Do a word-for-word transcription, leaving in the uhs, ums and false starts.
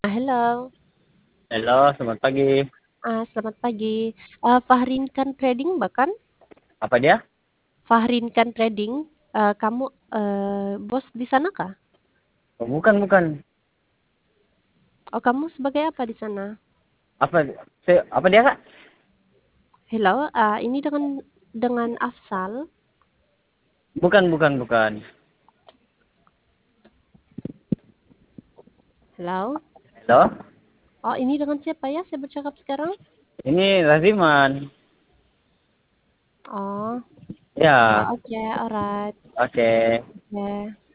Ah, hello. Halo, selamat pagi. Ah, selamat pagi. Ah, Fahrinkan Trading bahkan? Apa dia? Fahrinkan Trading. Ah, kamu eh, bos di sana kah? Oh, bukan, bukan. Oh, kamu sebagai apa di sana? Apa se- apa dia, Kak? Hello, ah, ini dengan dengan Afsal. Bukan, bukan, bukan. Hello. Halo? Oh, ini dengan siapa ya? Saya bercakap sekarang. Ini Raziman. Oh, oh, Ya, oke, alright. oke. Ya.